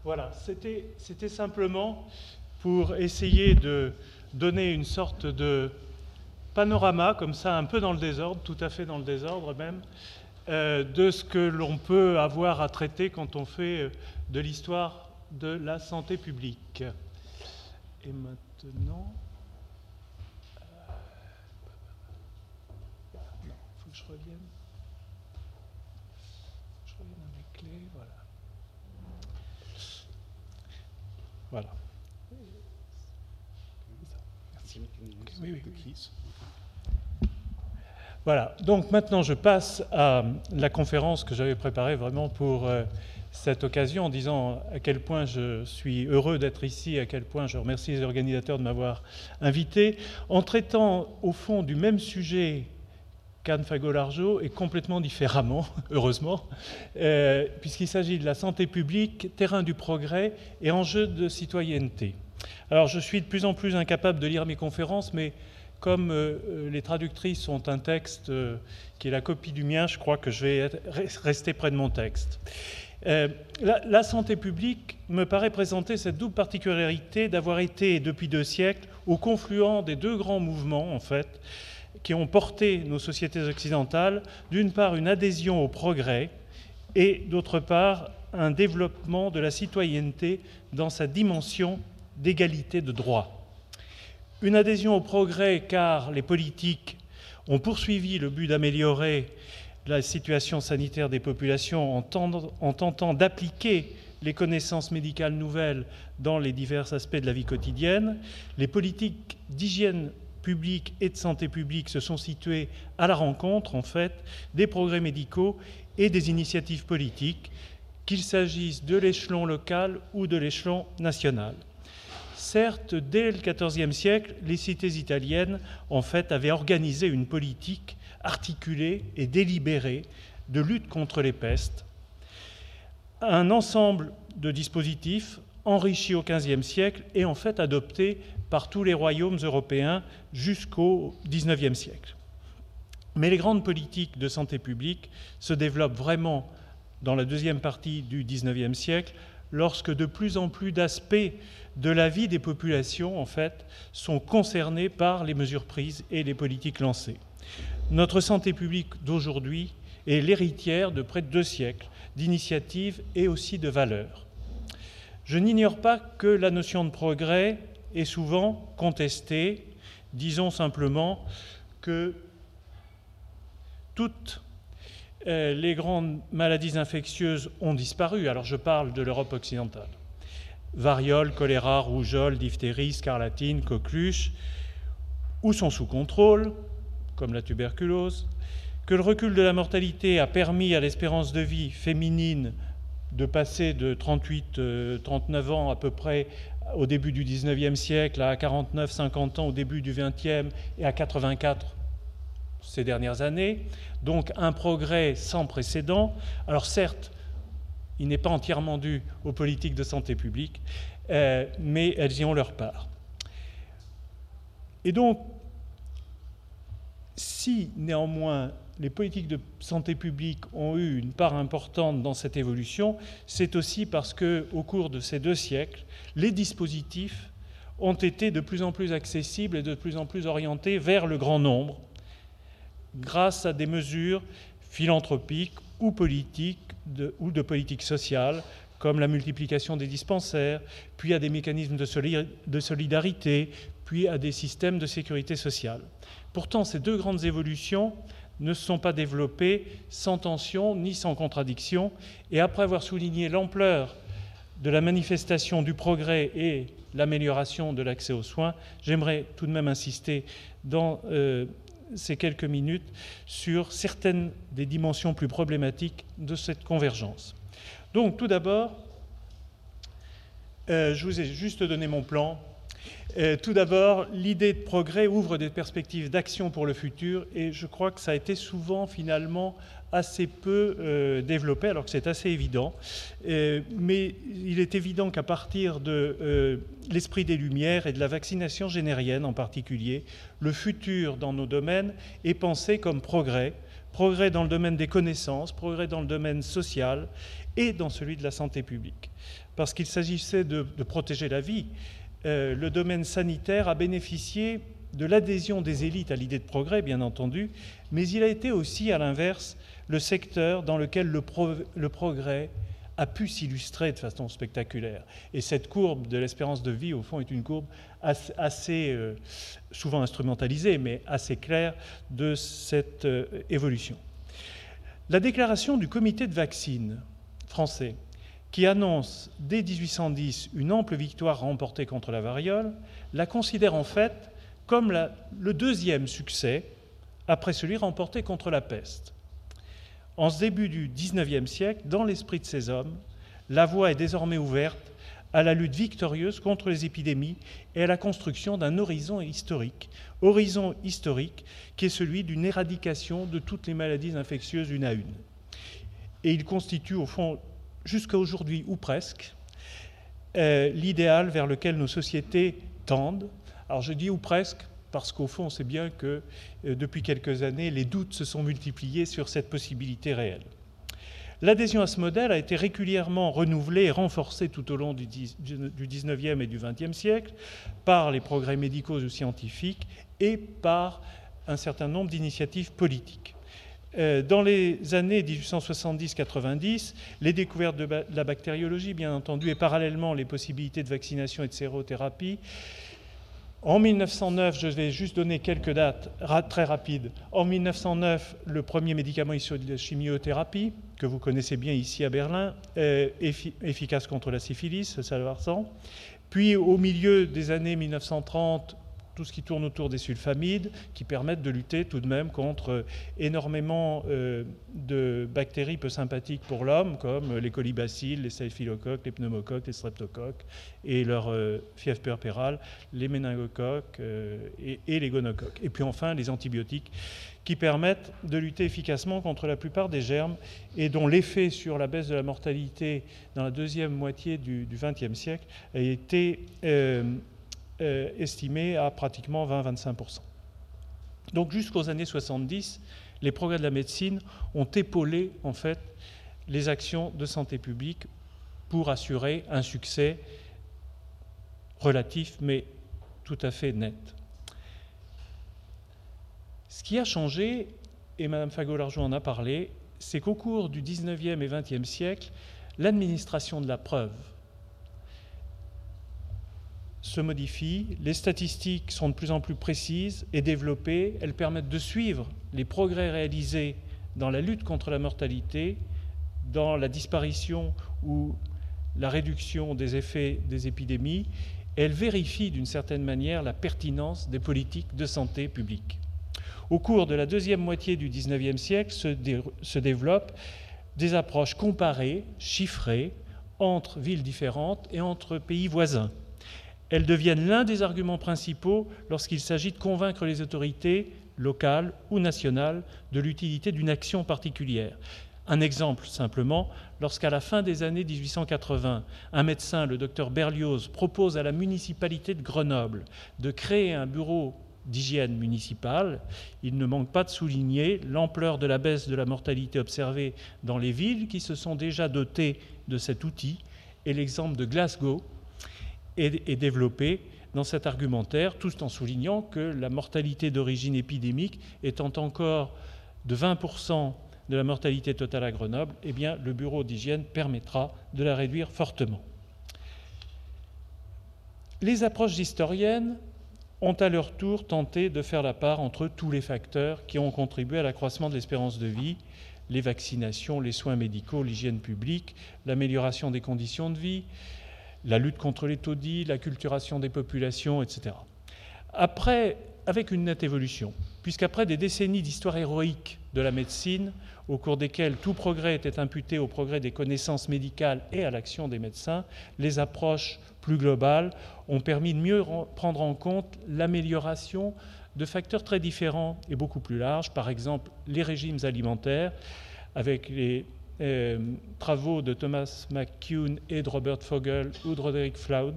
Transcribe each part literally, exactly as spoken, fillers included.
Voilà, c'était c'était simplement pour essayer de donner une sorte de panorama, comme ça, un peu dans le désordre, tout à fait dans le désordre même, euh, de ce que l'on peut avoir à traiter quand on fait de l'histoire de la santé publique. Et maintenant... Euh, non, il faut que je revienne. Je revienne à mes clés, voilà. Voilà. Merci. Oui, oui. Voilà. Donc maintenant, je passe à la conférence que j'avais préparée vraiment pour euh, cette occasion, en disant à quel point je suis heureux d'être ici, à quel point je remercie les organisateurs de m'avoir invité, en traitant au fond du même sujet qu'Anne Fagot-Largeau et complètement différemment, heureusement, euh, puisqu'il s'agit de la santé publique, terrain du progrès et enjeu de citoyenneté. Alors, je suis de plus en plus incapable de lire mes conférences, mais comme euh, les traductrices ont un texte euh, qui est la copie du mien, je crois que je vais être, rester près de mon texte. Euh, la, la santé publique me paraît présenter cette double particularité d'avoir été, depuis deux siècles, au confluent des deux grands mouvements, en fait, qui ont porté nos sociétés occidentales, d'une part une adhésion au progrès et d'autre part un développement de la citoyenneté dans sa dimension d'égalité de droits. Une adhésion au progrès car les politiques ont poursuivi le but d'améliorer la situation sanitaire des populations en, tendant, en tentant d'appliquer les connaissances médicales nouvelles dans les divers aspects de la vie quotidienne. Les politiques d'hygiène publique et de santé publique se sont situés à la rencontre, en fait, des progrès médicaux et des initiatives politiques, qu'il s'agisse de l'échelon local ou de l'échelon national. Certes, dès le quatorzième siècle, les cités italiennes, en fait, avaient organisé une politique articulée et délibérée de lutte contre les pestes. Un ensemble de dispositifs enrichi au quinzième siècle et en fait adopté par tous les royaumes européens jusqu'au dix-neuvième siècle. Mais les grandes politiques de santé publique se développent vraiment dans la deuxième partie du dix-neuvième siècle, lorsque de plus en plus d'aspects de la vie des populations, en fait, sont concernés par les mesures prises et les politiques lancées. Notre santé publique d'aujourd'hui est l'héritière de près de deux siècles d'initiatives et aussi de valeurs. Je n'ignore pas que la notion de progrès est souvent contestée. Disons simplement que toutes les grandes maladies infectieuses ont disparu. Alors je parle de l'Europe occidentale. Variole, choléra, rougeole, diphtérie, scarlatine, coqueluche, ou sont sous contrôle, comme la tuberculose, que le recul de la mortalité a permis à l'espérance de vie féminine de passer de trente-huit à trente-neuf ans à peu près au début du dix-neuvième siècle, à quarante-neuf à cinquante ans au début du vingtième et à quatre-vingt-quatre ces dernières années. Donc un progrès sans précédent. Alors certes, il n'est pas entièrement dû aux politiques de santé publique, euh, mais elles y ont leur part. Et donc, si néanmoins les politiques de santé publique ont eu une part importante dans cette évolution, c'est aussi parce qu'au cours de ces deux siècles, les dispositifs ont été de plus en plus accessibles et de plus en plus orientés vers le grand nombre, grâce à des mesures philanthropiques ou politiques de, ou de politique sociale, comme la multiplication des dispensaires, puis à des mécanismes de, soli- de solidarité, puis à des systèmes de sécurité sociale. Pourtant, ces deux grandes évolutions ne se sont pas développées sans tension ni sans contradiction, et après avoir souligné l'ampleur de la manifestation du progrès et l'amélioration de l'accès aux soins, j'aimerais tout de même insister dans euh, ces quelques minutes sur certaines des dimensions plus problématiques de cette convergence. Donc, tout d'abord, euh, je vous ai juste donné mon plan. Euh, tout d'abord, l'idée de progrès ouvre des perspectives d'action pour le futur, et je crois que ça a été souvent, finalement, assez peu euh, développé, alors que c'est assez évident. Euh, mais il est évident qu'à partir de euh, l'esprit des Lumières et de la vaccination générienne en particulier, le futur dans nos domaines est pensé comme progrès, progrès dans le domaine des connaissances, progrès dans le domaine social et dans celui de la santé publique. Parce qu'il s'agissait de, de protéger la vie, euh, le domaine sanitaire a bénéficié de l'adhésion des élites à l'idée de progrès, bien entendu, mais il a été aussi, à l'inverse, le secteur dans lequel le, pro, le progrès a pu s'illustrer de façon spectaculaire. Et cette courbe de l'espérance de vie, au fond, est une courbe assez, assez euh, souvent instrumentalisée, mais assez claire de cette euh, évolution. La déclaration du comité de vaccine français, qui annonce dès mille huit cent dix une ample victoire remportée contre la variole, la considère en fait comme la, le deuxième succès après celui remporté contre la peste. En ce début du dix-neuvième siècle, dans l'esprit de ces hommes, la voie est désormais ouverte à la lutte victorieuse contre les épidémies et à la construction d'un horizon historique, horizon historique qui est celui d'une éradication de toutes les maladies infectieuses une à une. Et il constitue au fond, jusqu'à aujourd'hui ou presque, euh, l'idéal vers lequel nos sociétés tendent. Alors je dis ou presque, parce qu'au fond, on sait bien que euh, depuis quelques années, les doutes se sont multipliés sur cette possibilité réelle. L'adhésion à ce modèle a été régulièrement renouvelée et renforcée tout au long du dix-neuvième et du vingtième siècle par les progrès médicaux ou scientifiques et par un certain nombre d'initiatives politiques. Euh, dans les années mille huit cent soixante-dix quatre-vingt-dix, les découvertes de, ba- de la bactériologie, bien entendu, et parallèlement les possibilités de vaccination et de sérothérapie. En mille neuf cent neuf, je vais juste donner quelques dates ra- très rapides. En mille neuf cent neuf, le premier médicament issu de la chimiothérapie, que vous connaissez bien ici à Berlin, euh, effi- efficace contre la syphilis, le salvarsan. Puis au milieu des années mille neuf cent trente, tout ce qui tourne autour des sulfamides, qui permettent de lutter tout de même contre énormément euh, de bactéries peu sympathiques pour l'homme, comme les colibacilles, les staphylocoques, les pneumocoques, les streptocoques, et leur euh, fièvre puerpérale, les méningocoques euh, et, et les gonocoques. Et puis enfin, les antibiotiques, qui permettent de lutter efficacement contre la plupart des germes et dont l'effet sur la baisse de la mortalité dans la deuxième moitié du vingtième siècle a été euh, Euh, estimé à pratiquement vingt à vingt-cinq pour cent. Donc jusqu'aux années soixante-dix, les progrès de la médecine ont épaulé en fait les actions de santé publique pour assurer un succès relatif mais tout à fait net. Ce qui a changé, et Mme Fagot-Largeau en a parlé, c'est qu'au cours du dix-neuvième et vingtième siècle, l'administration de la preuve se modifie, les statistiques sont de plus en plus précises et développées, elles permettent de suivre les progrès réalisés dans la lutte contre la mortalité, dans la disparition ou la réduction des effets des épidémies, elles vérifient d'une certaine manière la pertinence des politiques de santé publique. Au cours de la deuxième moitié du dix-neuvième siècle se, dé- se développent des approches comparées, chiffrées, entre villes différentes et entre pays voisins. Elles deviennent l'un des arguments principaux lorsqu'il s'agit de convaincre les autorités locales ou nationales de l'utilité d'une action particulière. Un exemple simplement, lorsqu'à la fin des années mille huit cent quatre-vingts, un médecin, le docteur Berlioz, propose à la municipalité de Grenoble de créer un bureau d'hygiène municipale, il ne manque pas de souligner l'ampleur de la baisse de la mortalité observée dans les villes qui se sont déjà dotées de cet outil, et l'exemple de Glasgow est, est développé dans cet argumentaire, tout en soulignant que la mortalité d'origine épidémique étant encore de vingt pour cent de la mortalité totale à Grenoble, eh bien, le bureau d'hygiène permettra de la réduire fortement. Les approches historiennes ont à leur tour tenté de faire la part entre tous les facteurs qui ont contribué à l'accroissement de l'espérance de vie, les vaccinations, les soins médicaux, l'hygiène publique, l'amélioration des conditions de vie, la lutte contre les taudis, l'acculturation des populations, et cetera. Après, avec une nette évolution, puisqu'après des décennies d'histoire héroïque de la médecine, au cours desquelles tout progrès était imputé au progrès des connaissances médicales et à l'action des médecins, les approches plus globales ont permis de mieux prendre en compte l'amélioration de facteurs très différents et beaucoup plus larges, par exemple les régimes alimentaires, avec les euh, travaux de Thomas McCune et de Robert Fogel ou de Roderick Floud,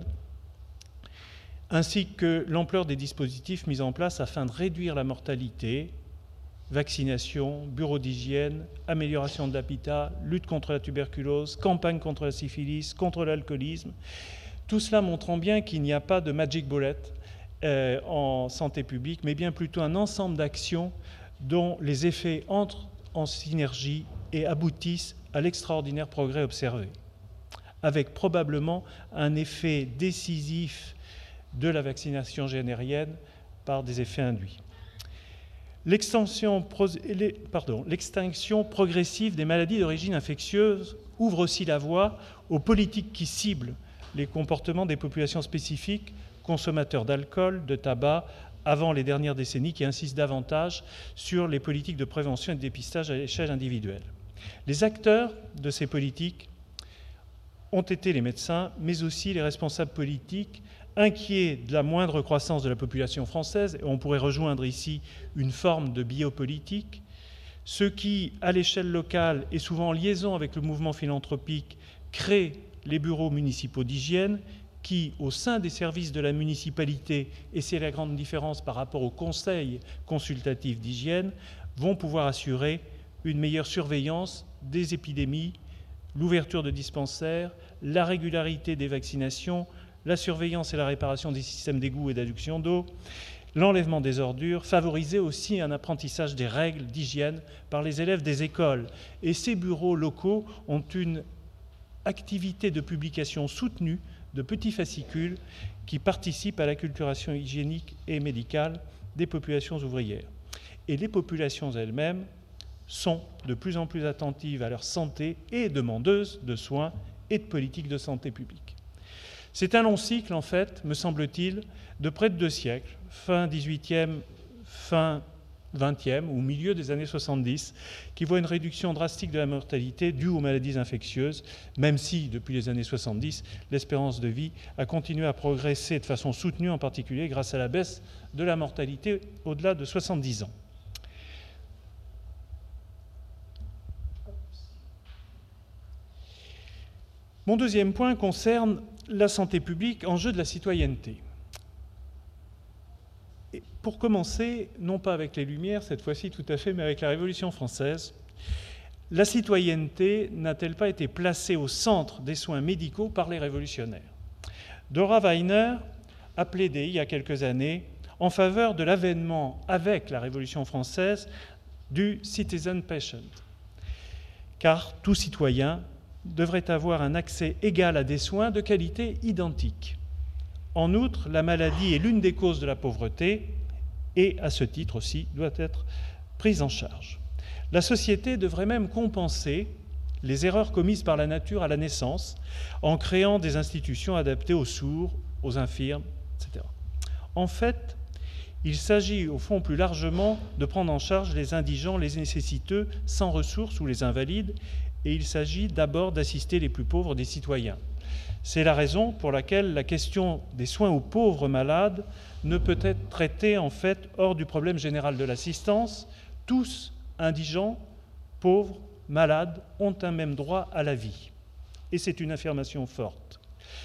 ainsi que l'ampleur des dispositifs mis en place afin de réduire la mortalité vaccination, bureaux d'hygiène, amélioration de l'habitat, lutte contre la tuberculose, campagne contre la syphilis, contre l'alcoolisme. Tout cela montrant bien qu'il n'y a pas de magic bullet euh, en santé publique, mais bien plutôt un ensemble d'actions dont les effets entrent en synergie et aboutissent à l'extraordinaire progrès observé, avec probablement un effet décisif de la vaccination générienne par des effets induits. L'extinction progressive des maladies d'origine infectieuse ouvre aussi la voie aux politiques qui ciblent les comportements des populations spécifiques, consommateurs d'alcool, de tabac, avant les dernières décennies, qui insistent davantage sur les politiques de prévention et de dépistage à l'échelle individuelle. Les acteurs de ces politiques ont été les médecins, mais aussi les responsables politiques, inquiets de la moindre croissance de la population française, et on pourrait rejoindre ici une forme de biopolitique, ceux qui, à l'échelle locale et souvent en liaison avec le mouvement philanthropique, créent les bureaux municipaux d'hygiène, qui, au sein des services de la municipalité, et c'est la grande différence par rapport au conseil consultatif d'hygiène, vont pouvoir assurer une meilleure surveillance des épidémies, l'ouverture de dispensaires, la régularité des vaccinations, la surveillance et la réparation des systèmes d'égouts et d'adduction d'eau, l'enlèvement des ordures, favoriser aussi un apprentissage des règles d'hygiène par les élèves des écoles. Et ces bureaux locaux ont une activité de publication soutenue de petits fascicules qui participent à l'acculturation hygiénique et médicale des populations ouvrières. Et les populations elles-mêmes sont de plus en plus attentives à leur santé et demandeuses de soins et de politiques de santé publique. C'est un long cycle, en fait, me semble-t-il, de près de deux siècles, fin dix-huitième, fin vingtième ou milieu des années soixante-dix, qui voit une réduction drastique de la mortalité due aux maladies infectieuses, même si, depuis les années soixante-dix, l'espérance de vie a continué à progresser de façon soutenue, en particulier grâce à la baisse de la mortalité au-delà de soixante-dix ans. Mon deuxième point concerne la santé publique, enjeu de la citoyenneté. Et pour commencer, non pas avec les Lumières, cette fois-ci tout à fait, mais avec la Révolution française, la citoyenneté n'a-t-elle pas été placée au centre des soins médicaux par les révolutionnaires? Dora Weiner a plaidé il y a quelques années en faveur de l'avènement, avec la Révolution française, du citizen patient, car tout citoyen devrait avoir un accès égal à des soins de qualité identique. En outre, la maladie est l'une des causes de la pauvreté et, à ce titre aussi, doit être prise en charge. La société devrait même compenser les erreurs commises par la nature à la naissance en créant des institutions adaptées aux sourds, aux infirmes, et cetera. En fait, il s'agit au fond plus largement de prendre en charge les indigents, les nécessiteux, sans ressources ou les invalides, et il s'agit d'abord d'assister les plus pauvres des citoyens. C'est la raison pour laquelle la question des soins aux pauvres malades ne peut être traitée en fait hors du problème général de l'assistance. Tous, indigents, pauvres, malades, ont un même droit à la vie. Et c'est une affirmation forte.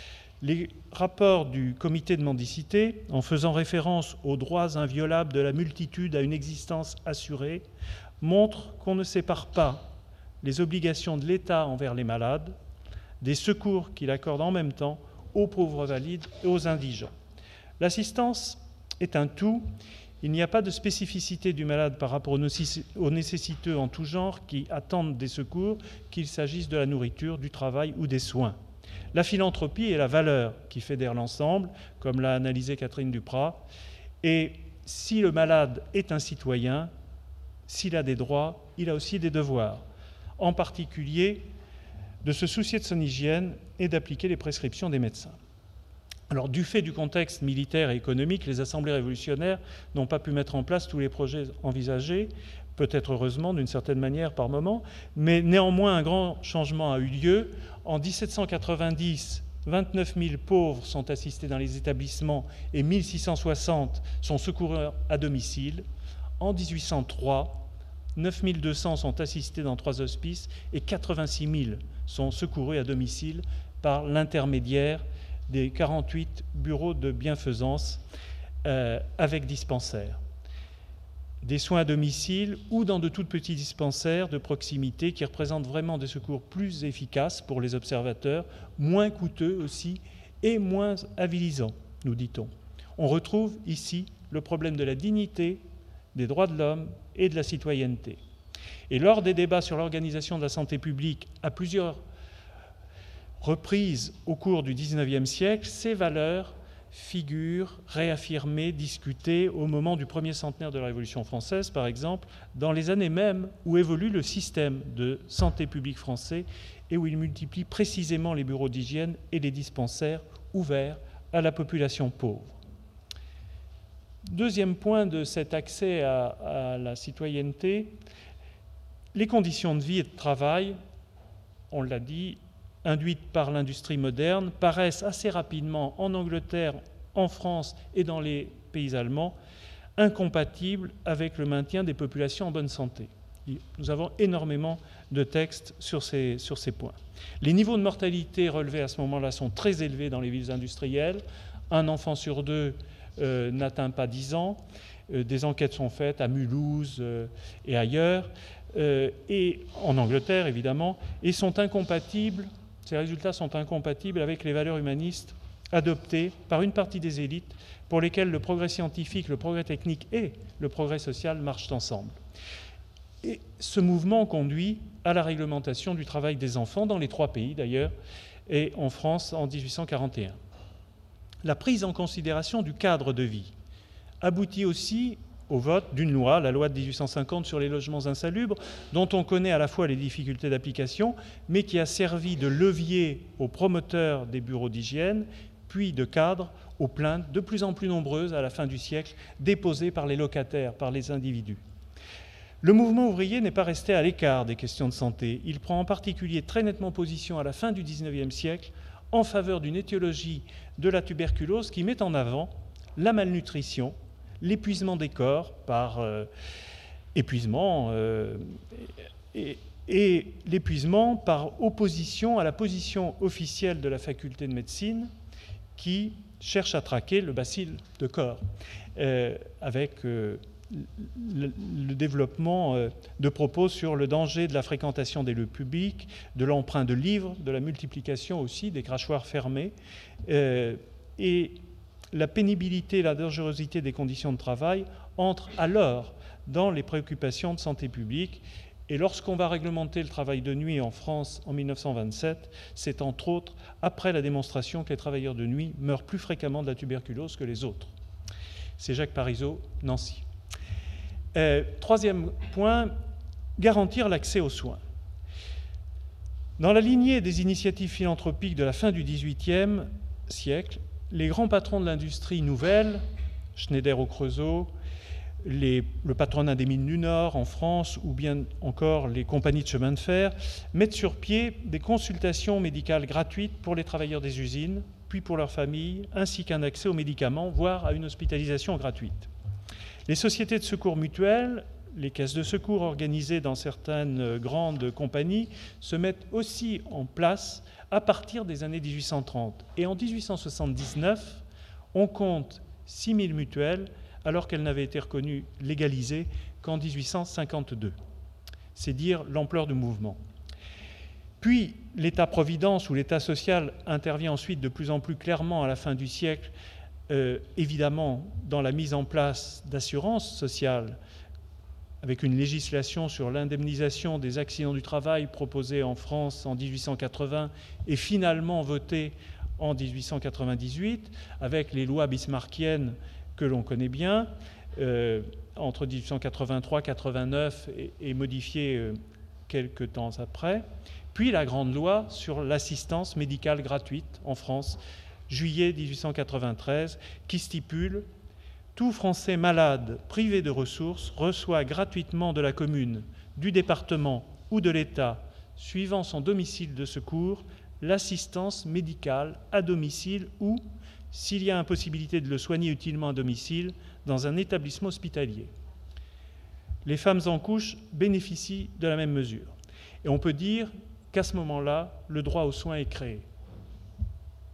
Les rapports du comité de mendicité, en faisant référence aux droits inviolables de la multitude à une existence assurée, montrent qu'on ne sépare pas les obligations de l'État envers les malades, des secours qu'il accorde en même temps aux pauvres valides et aux indigents. L'assistance est un tout. Il n'y a pas de spécificité du malade par rapport aux nécessiteux en tout genre qui attendent des secours, qu'il s'agisse de la nourriture, du travail ou des soins. La philanthropie est la valeur qui fédère l'ensemble, comme l'a analysé Catherine Duprat. Et si le malade est un citoyen, s'il a des droits, il a aussi des devoirs. En particulier de se soucier de son hygiène et d'appliquer les prescriptions des médecins. Alors, du fait du contexte militaire et économique, les assemblées révolutionnaires n'ont pas pu mettre en place tous les projets envisagés, peut-être heureusement d'une certaine manière par moment, mais néanmoins un grand changement a eu lieu. En dix-sept cent quatre-vingt-dix, vingt-neuf mille pauvres sont assistés dans les établissements et mille six cent soixante sont secourus à domicile. En dix-huit cent trois, neuf mille deux cents sont assistés dans trois hospices et quatre-vingt-six mille sont secourus à domicile par l'intermédiaire des quarante-huit bureaux de bienfaisance euh, avec dispensaires. des soins à domicile ou dans de tout petits dispensaires de proximité qui représentent vraiment des secours plus efficaces pour les observateurs, moins coûteux aussi et moins avilisants, nous dit-on. On retrouve ici le problème de la dignité, des droits de l'homme et de la citoyenneté. Et lors des débats sur l'organisation de la santé publique à plusieurs reprises au cours du dix-neuvième siècle, ces valeurs figurent réaffirmées, discutées au moment du premier centenaire de la Révolution française, par exemple, dans les années mêmes où évolue le système de santé publique français et où il multiplie précisément les bureaux d'hygiène et les dispensaires ouverts à la population pauvre. Deuxième point de cet accès à, à la citoyenneté, les conditions de vie et de travail, on l'a dit, induites par l'industrie moderne, paraissent assez rapidement en Angleterre, en France et dans les pays allemands, incompatibles avec le maintien des populations en bonne santé. Nous avons énormément de textes sur ces, sur ces points. Les niveaux de mortalité relevés à ce moment-là sont très élevés dans les villes industrielles. Un enfant sur deux euh, n'atteint pas dix ans. Euh, des enquêtes sont faites à Mulhouse euh, et ailleurs, euh, et en Angleterre évidemment, et sont incompatibles. Ces résultats sont incompatibles avec les valeurs humanistes adoptées par une partie des élites pour lesquelles le progrès scientifique, le progrès technique et le progrès social marchent ensemble. Et ce mouvement conduit à la réglementation du travail des enfants dans les trois pays d'ailleurs, et en France en dix-huit cent quarante et un. La prise en considération du cadre de vie aboutit aussi au vote d'une loi, la loi de dix-huit cent cinquante sur les logements insalubres, dont on connaît à la fois les difficultés d'application, mais qui a servi de levier aux promoteurs des bureaux d'hygiène, puis de cadre aux plaintes de plus en plus nombreuses à la fin du siècle, déposées par les locataires, par les individus. Le mouvement ouvrier n'est pas resté à l'écart des questions de santé. Il prend en particulier très nettement position à la fin du dix-neuvième siècle en faveur d'une étiologie de la tuberculose qui met en avant la malnutrition, l'épuisement des corps par euh, épuisement euh, et, et l'épuisement par opposition à la position officielle de la faculté de médecine qui cherche à traquer le bacille de corps euh, avec euh, le, le développement euh, de propos sur le danger de la fréquentation des lieux publics, de l'emprunt de livres, de la multiplication aussi des crachoirs fermés euh, et la pénibilité et la dangerosité des conditions de travail entrent alors dans les préoccupations de santé publique. Et lorsqu'on va réglementer le travail de nuit en France en mille neuf cent vingt-sept, c'est entre autres après la démonstration que les travailleurs de nuit meurent plus fréquemment de la tuberculose que les autres. C'est Jacques Parizeau, Nancy. Euh, troisième point, garantir l'accès aux soins. Dans la lignée des initiatives philanthropiques de la fin du dix-huitième siècle, les grands patrons de l'industrie nouvelle, Schneider au Creusot, les, le patronat des mines du Nord en France ou bien encore les compagnies de chemin de fer, mettent sur pied des consultations médicales gratuites pour les travailleurs des usines, puis pour leurs familles, ainsi qu'un accès aux médicaments, voire à une hospitalisation gratuite. Les sociétés de secours mutuels, les caisses de secours organisées dans certaines grandes compagnies, se mettent aussi en place à partir des années dix-huit cent trente. Et en dix-huit cent soixante-dix-neuf, on compte six mille mutuelles, alors qu'elles n'avaient été reconnues légalisées qu'en dix-huit cent cinquante-deux. C'est dire l'ampleur du mouvement. Puis, l'État-providence ou l'État social intervient ensuite de plus en plus clairement à la fin du siècle, euh, évidemment dans la mise en place d'assurances sociales, avec une législation sur l'indemnisation des accidents du travail proposée en France en dix-huit cent quatre-vingts et finalement votée en dix-huit cent quatre-vingt-dix-huit, avec les lois bismarckiennes que l'on connaît bien, euh, entre dix-huit cent quatre-vingt-trois quatre-vingt-neuf et, et modifiées euh, quelques temps après, puis la grande loi sur l'assistance médicale gratuite en France, juillet dix-huit cent quatre-vingt-treize, qui stipule « Tout Français malade privé de ressources reçoit gratuitement de la commune, du département ou de l'État, suivant son domicile de secours, l'assistance médicale à domicile ou, s'il y a impossibilité de le soigner utilement à domicile, dans un établissement hospitalier. » Les femmes en couche bénéficient de la même mesure. Et on peut dire qu'à ce moment-là, le droit aux soins est créé.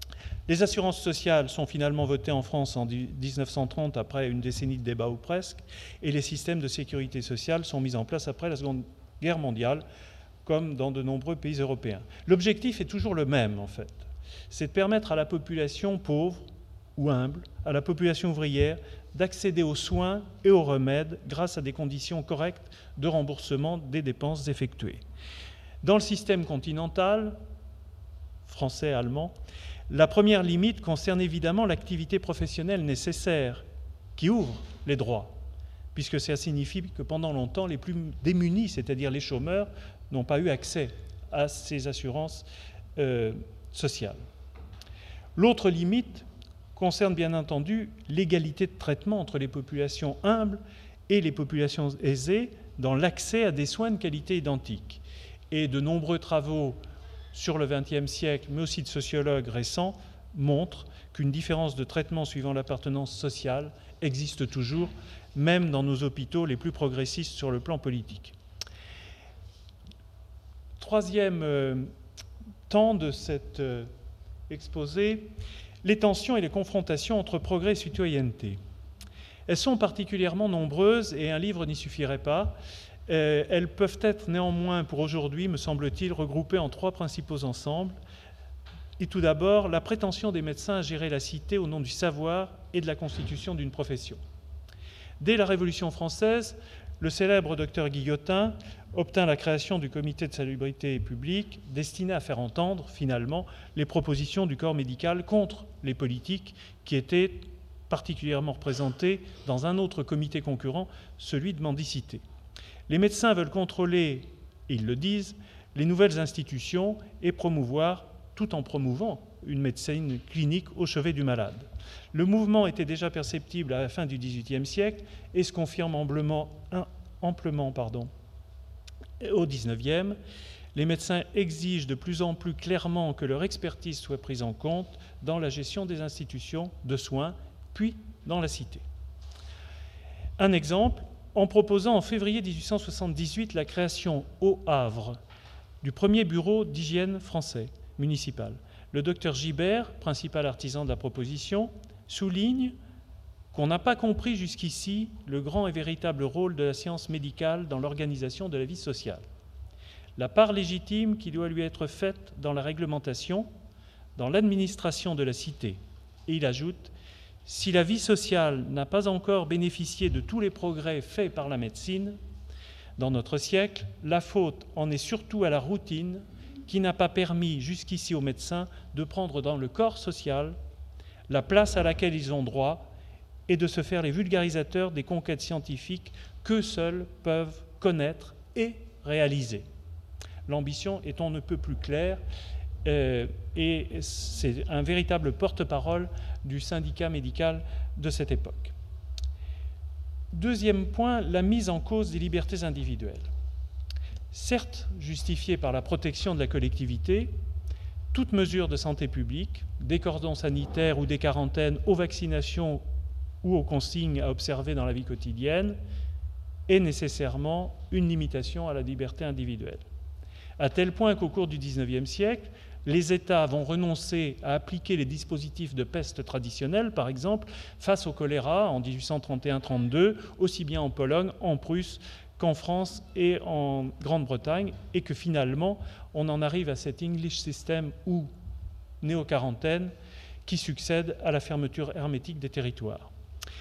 Les assurances sociales sont finalement votées en France en dix-neuf cent trente, après une décennie de débat ou presque, et les systèmes de sécurité sociale sont mis en place après la Seconde Guerre mondiale, comme dans de nombreux pays européens. L'objectif est toujours le même, en fait. C'est de permettre à la population pauvre ou humble, à la population ouvrière, d'accéder aux soins et aux remèdes grâce à des conditions correctes de remboursement des dépenses effectuées. Dans le système continental, français, allemand, la première limite concerne évidemment l'activité professionnelle nécessaire, qui ouvre les droits, puisque ça signifie que pendant longtemps, les plus démunis, c'est-à-dire les chômeurs, n'ont pas eu accès à ces assurances euh, sociales. L'autre limite concerne bien entendu l'égalité de traitement entre les populations humbles et les populations aisées dans l'accès à des soins de qualité identique. Et de nombreux travaux sur le vingtième siècle, mais aussi de sociologues récents, montrent qu'une différence de traitement suivant l'appartenance sociale existe toujours, même dans nos hôpitaux les plus progressistes sur le plan politique. Troisième euh, temps de cet euh, exposé, les tensions et les confrontations entre progrès et citoyenneté. Elles sont particulièrement nombreuses et un livre n'y suffirait pas. Euh, elles peuvent être néanmoins, pour aujourd'hui, me semble-t-il, regroupées en trois principaux ensembles. Et tout d'abord, la prétention des médecins à gérer la cité au nom du savoir et de la constitution d'une profession. Dès la Révolution française, le célèbre docteur Guillotin obtint la création du comité de salubrité publique destiné à faire entendre, finalement, les propositions du corps médical contre les politiques qui étaient particulièrement représentés dans un autre comité concurrent, celui de mendicité. Les médecins veulent contrôler, et ils le disent, les nouvelles institutions et promouvoir, tout en promouvant une médecine clinique au chevet du malade. Le mouvement était déjà perceptible à la fin du dix-huitième siècle et se confirme amplement, amplement pardon, au dix-neuvième. Les médecins exigent de plus en plus clairement que leur expertise soit prise en compte dans la gestion des institutions de soins, puis dans la cité. Un exemple, en proposant en février dix-huit cent soixante-dix-huit la création au Havre du premier bureau d'hygiène français municipal. Le docteur Gibert, principal artisan de la proposition, souligne qu'on n'a pas compris jusqu'ici le grand et véritable rôle de la science médicale dans l'organisation de la vie sociale. La part légitime qui doit lui être faite dans la réglementation, dans l'administration de la cité. Et il ajoute « Si la vie sociale n'a pas encore bénéficié de tous les progrès faits par la médecine, dans notre siècle, la faute en est surtout à la routine qui n'a pas permis jusqu'ici aux médecins de prendre dans le corps social la place à laquelle ils ont droit et de se faire les vulgarisateurs des conquêtes scientifiques qu'eux seuls peuvent connaître et réaliser. » L'ambition est on ne peut plus claire euh, et c'est un véritable porte-parole du syndicat médical de cette époque. Deuxième point, la mise en cause des libertés individuelles. Certes justifiée par la protection de la collectivité, toute mesure de santé publique, des cordons sanitaires ou des quarantaines aux vaccinations ou aux consignes à observer dans la vie quotidienne, est nécessairement une limitation à la liberté individuelle. À tel point qu'au cours du dix-neuvième siècle, les États vont renoncer à appliquer les dispositifs de peste traditionnels, par exemple, face au choléra en dix-huit cent trente et un trente-deux, aussi bien en Pologne, en Prusse qu'en France et en Grande-Bretagne, et que finalement, on en arrive à cet English system ou néo-quarantaine qui succède à la fermeture hermétique des territoires.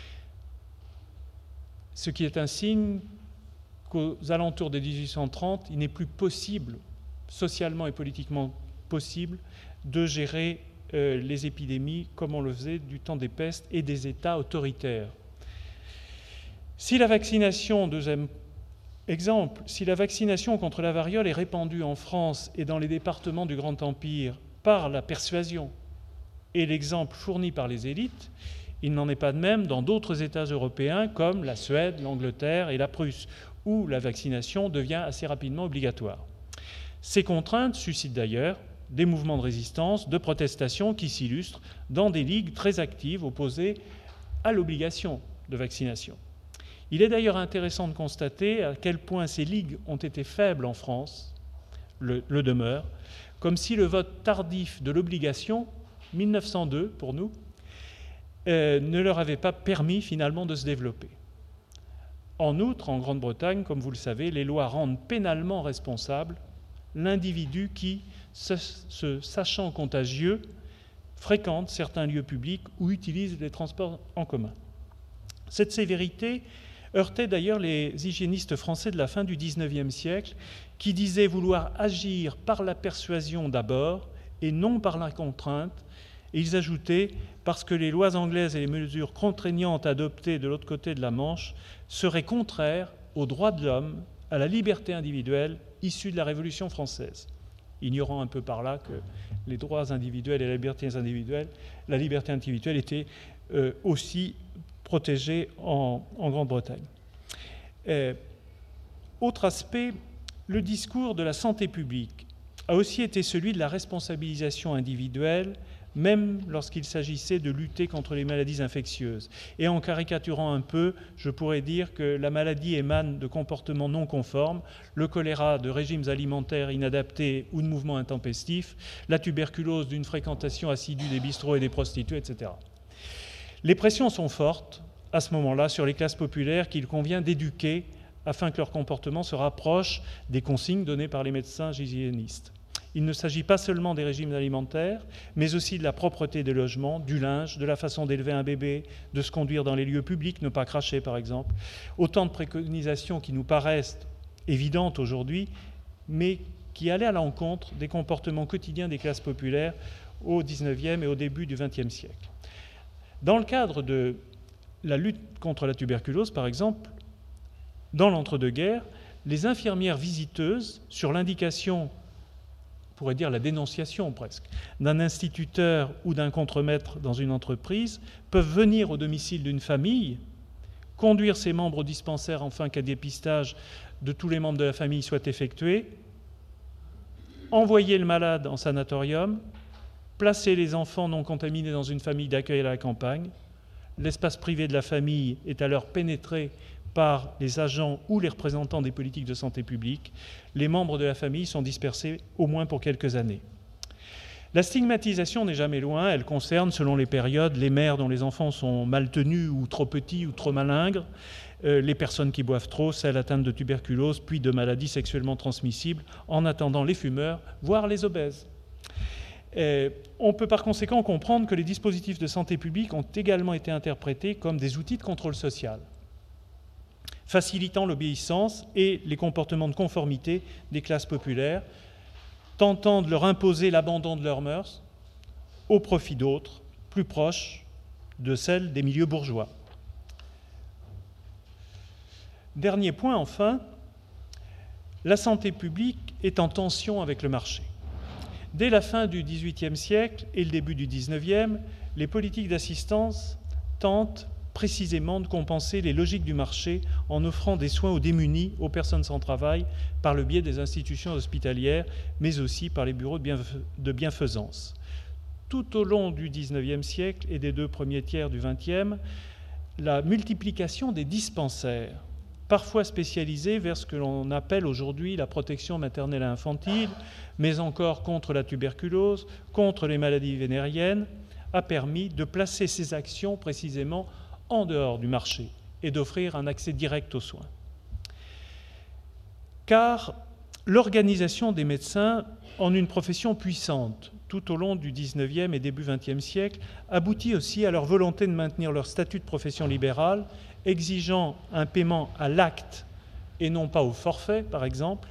Ce qui est un signe qu'aux alentours de dix-huit cent trente, il n'est plus possible, socialement et politiquement possible, de gérer euh, les épidémies comme on le faisait du temps des pestes et des États autoritaires. Si la vaccination, deuxième exemple, si la vaccination contre la variole est répandue en France et dans les départements du Grand Empire par la persuasion et l'exemple fourni par les élites, il n'en est pas de même dans d'autres États européens comme la Suède, l'Angleterre et la Prusse, où la vaccination devient assez rapidement obligatoire. Ces contraintes suscitent d'ailleurs des mouvements de résistance, de protestation qui s'illustrent dans des ligues très actives opposées à l'obligation de vaccination. Il est d'ailleurs intéressant de constater à quel point ces ligues ont été faibles en France, le, le demeure, comme si le vote tardif de l'obligation mille neuf cent deux pour nous, euh, ne leur avait pas permis finalement de se développer. En outre, en Grande-Bretagne, comme vous le savez, les lois rendent pénalement responsable l'individu qui, se, se sachant contagieux, fréquente certains lieux publics ou utilise les transports en commun. Cette sévérité heurtait d'ailleurs les hygiénistes français de la fin du dix-neuvième siècle qui disaient vouloir agir par la persuasion d'abord et non par la contrainte. Et ils ajoutaient « parce que les lois anglaises et les mesures contraignantes adoptées de l'autre côté de la Manche seraient contraires aux droits de l'homme, à la liberté individuelle issue de la Révolution française », ignorant un peu par là que les droits individuels et les libertés individuelles, la liberté individuelle était euh, aussi protégée en, en Grande-Bretagne. Euh, autre aspect, le discours de la santé publique a aussi été celui de la responsabilisation individuelle, même lorsqu'il s'agissait de lutter contre les maladies infectieuses. Et en caricaturant un peu, je pourrais dire que la maladie émane de comportements non conformes, le choléra de régimes alimentaires inadaptés ou de mouvements intempestifs, la tuberculose d'une fréquentation assidue des bistrots et des prostituées, et cetera. Les pressions sont fortes, à ce moment-là, sur les classes populaires qu'il convient d'éduquer afin que leur comportement se rapproche des consignes données par les médecins hygiénistes. Il ne s'agit pas seulement des régimes alimentaires, mais aussi de la propreté des logements, du linge, de la façon d'élever un bébé, de se conduire dans les lieux publics, ne pas cracher par exemple. Autant de préconisations qui nous paraissent évidentes aujourd'hui, mais qui allaient à l'encontre des comportements quotidiens des classes populaires au dix-neuvième et au début du vingtième siècle. Dans le cadre de la lutte contre la tuberculose, par exemple, dans l'entre-deux-guerres, les infirmières visiteuses, sur l'indication, on pourrait dire la dénonciation presque, d'un instituteur ou d'un contremaître dans une entreprise, peuvent venir au domicile d'une famille, conduire ses membres au dispensaire afin qu'un dépistage de tous les membres de la famille soit effectué, envoyer le malade en sanatorium, placer les enfants non contaminés dans une famille d'accueil à la campagne. L'espace privé de la famille est alors pénétré par les agents ou les représentants des politiques de santé publique. Les membres de la famille sont dispersés au moins pour quelques années. La stigmatisation n'est jamais loin. Elle concerne, selon les périodes, les mères dont les enfants sont mal tenus ou trop petits ou trop malingres, euh, les personnes qui boivent trop, celles atteintes de tuberculose, puis de maladies sexuellement transmissibles, en attendant les fumeurs, voire les obèses. Et on peut par conséquent comprendre que les dispositifs de santé publique ont également été interprétés comme des outils de contrôle social, facilitant l'obéissance et les comportements de conformité des classes populaires, tentant de leur imposer l'abandon de leurs mœurs au profit d'autres, plus proches de celles des milieux bourgeois. Dernier point, enfin, la santé publique est en tension avec le marché. Dès la fin du dix-huitième siècle et le début du dix-neuvième, les politiques d'assistance tentent précisément de compenser les logiques du marché en offrant des soins aux démunis, aux personnes sans travail, par le biais des institutions hospitalières, mais aussi par les bureaux de bienfaisance. Tout au long du dix-neuvième siècle et des deux premiers tiers du vingtième, la multiplication des dispensaires, parfois spécialisés vers ce que l'on appelle aujourd'hui la protection maternelle et infantile, mais encore contre la tuberculose, contre les maladies vénériennes, a permis de placer ces actions précisément en dehors du marché et d'offrir un accès direct aux soins. Car l'organisation des médecins en une profession puissante tout au long du dix-neuvième et début vingtième siècle aboutit aussi à leur volonté de maintenir leur statut de profession libérale, exigeant un paiement à l'acte et non pas au forfait, par exemple,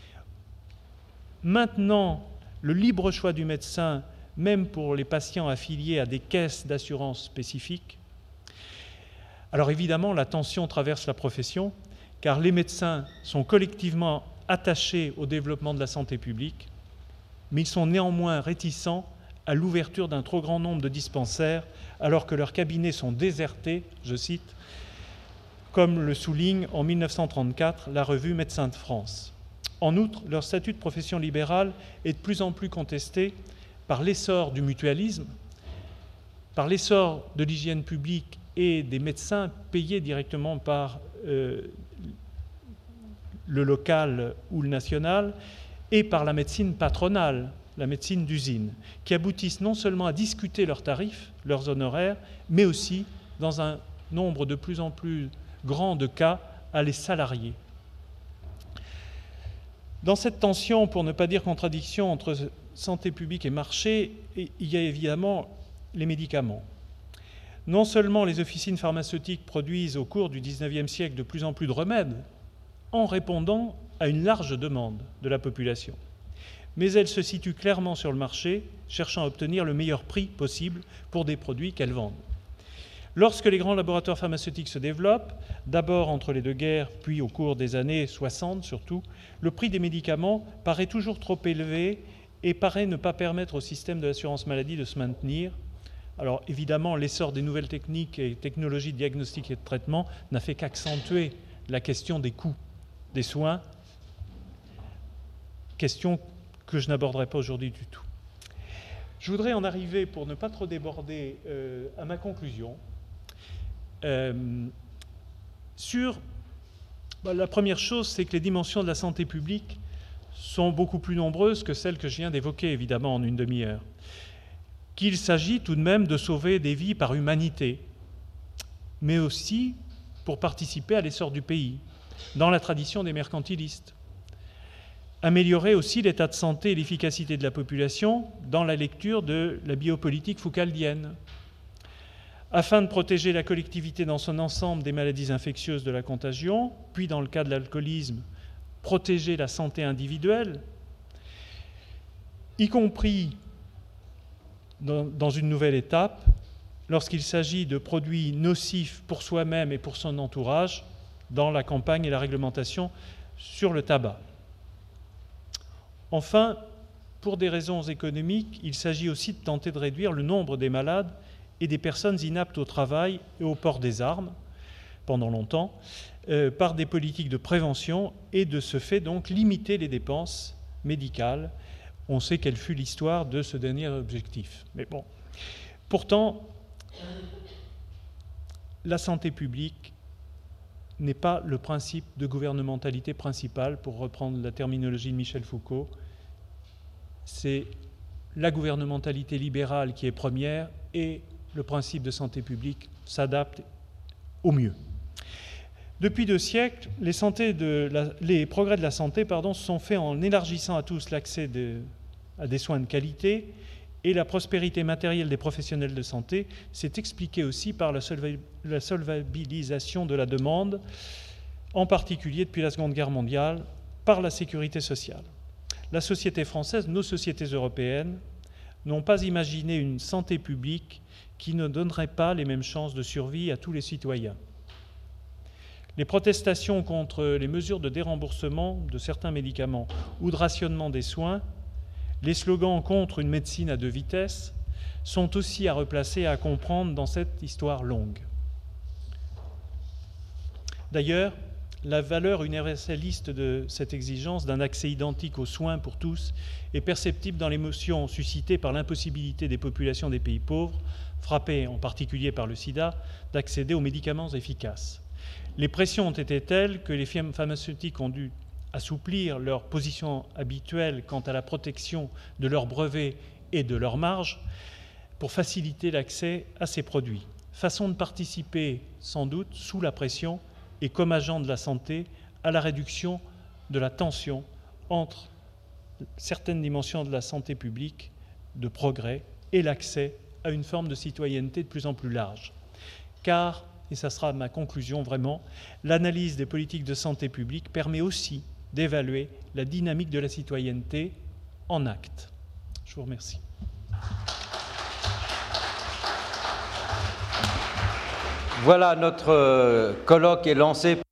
maintenant le libre choix du médecin, même pour les patients affiliés à des caisses d'assurance spécifiques. Alors évidemment, la tension traverse la profession, car les médecins sont collectivement attachés au développement de la santé publique, mais ils sont néanmoins réticents à l'ouverture d'un trop grand nombre de dispensaires, alors que leurs cabinets sont désertés, je cite, comme le souligne en mille neuf cent trente-quatre la revue Médecins de France. En outre, leur statut de profession libérale est de plus en plus contesté par l'essor du mutualisme, par l'essor de l'hygiène publique et des médecins payés directement par euh, le local ou le national, et par la médecine patronale, la médecine d'usine, qui aboutissent non seulement à discuter leurs tarifs, leurs honoraires, mais aussi, dans un nombre de plus en plus grand de cas, à les salarier. Dans cette tension, pour ne pas dire contradiction, entre santé publique et marché, il y a évidemment les médicaments. Non seulement les officines pharmaceutiques produisent au cours du dix-neuvième siècle de plus en plus de remèdes, en répondant à une large demande de la population, mais elles se situent clairement sur le marché, cherchant à obtenir le meilleur prix possible pour des produits qu'elles vendent. Lorsque les grands laboratoires pharmaceutiques se développent, d'abord entre les deux guerres, puis au cours des années soixante surtout, le prix des médicaments paraît toujours trop élevé et paraît ne pas permettre au système de l'assurance maladie de se maintenir. Alors évidemment, l'essor des nouvelles techniques et technologies de diagnostic et de traitement n'a fait qu'accentuer la question des coûts des soins, question que je n'aborderai pas aujourd'hui du tout. Je voudrais en arriver, pour ne pas trop déborder, euh, à ma conclusion. Euh, sur bah, la première chose, c'est que les dimensions de la santé publique sont beaucoup plus nombreuses que celles que je viens d'évoquer, évidemment, en une demi-heure. Qu'il s'agit tout de même de sauver des vies par humanité, mais aussi pour participer à l'essor du pays, dans la tradition des mercantilistes. Améliorer aussi l'état de santé et l'efficacité de la population dans la lecture de la biopolitique foucaldienne, afin de protéger la collectivité dans son ensemble des maladies infectieuses de la contagion, puis dans le cas de l'alcoolisme, protéger la santé individuelle, y compris dans, dans une nouvelle étape, lorsqu'il s'agit de produits nocifs pour soi-même et pour son entourage, dans la campagne et la réglementation sur le tabac. Enfin, pour des raisons économiques, il s'agit aussi de tenter de réduire le nombre des malades et des personnes inaptes au travail et au port des armes, pendant longtemps, euh, par des politiques de prévention et de ce fait donc limiter les dépenses médicales. On sait quelle fut l'histoire de ce dernier objectif. Mais bon, pourtant, la santé publique n'est pas le principe de gouvernementalité principale, pour reprendre la terminologie de Michel Foucault. C'est la gouvernementalité libérale qui est première et le principe de santé publique s'adapte au mieux. Depuis deux siècles, les, santé de la, les progrès de la santé pardon, se sont faits en élargissant à tous l'accès de, à des soins de qualité, et la prospérité matérielle des professionnels de santé s'est expliquée aussi par la, solva, la solvabilisation de la demande, en particulier depuis la Seconde Guerre mondiale, par la sécurité sociale. La société française, nos sociétés européennes, n'ont pas imaginé une santé publique qui ne donnerait pas les mêmes chances de survie à tous les citoyens. Les protestations contre les mesures de déremboursement de certains médicaments ou de rationnement des soins, les slogans contre une médecine à deux vitesses, sont aussi à replacer et à comprendre dans cette histoire longue. D'ailleurs, la valeur universaliste de cette exigence d'un accès identique aux soins pour tous est perceptible dans l'émotion suscitée par l'impossibilité des populations des pays pauvres, frappées en particulier par le sida, d'accéder aux médicaments efficaces. Les pressions ont été telles que les firmes pharmaceutiques ont dû assouplir leur position habituelle quant à la protection de leurs brevets et de leurs marges pour faciliter l'accès à ces produits. Façon de participer, sans doute, sous la pression et comme agent de la santé, à la réduction de la tension entre certaines dimensions de la santé publique, de progrès, et l'accès à une forme de citoyenneté de plus en plus large. Car, et ça sera ma conclusion vraiment, l'analyse des politiques de santé publique permet aussi d'évaluer la dynamique de la citoyenneté en actes. Je vous remercie. Voilà, notre colloque est lancé par